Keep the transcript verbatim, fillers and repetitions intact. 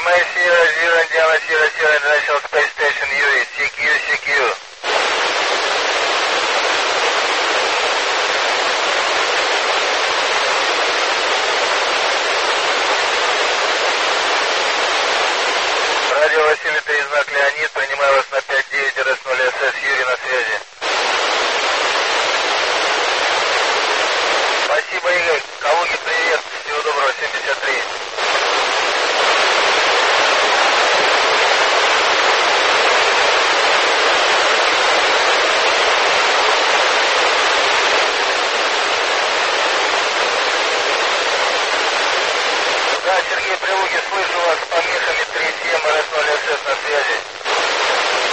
Lima Sierra Zero Indiana Sierra Sierra International Space Station U A, C Q, C Q. Радио Василий три, знак Леонид, принимаю вас на пять девять ноль эс эс, Юрий на связи. Спасибо, Игорь. Калуге привет. Всего доброго, семьдесят три. Да, Сергей Прилуги, слышу вас с помехами три семь эр эс ноль эс эс на связи.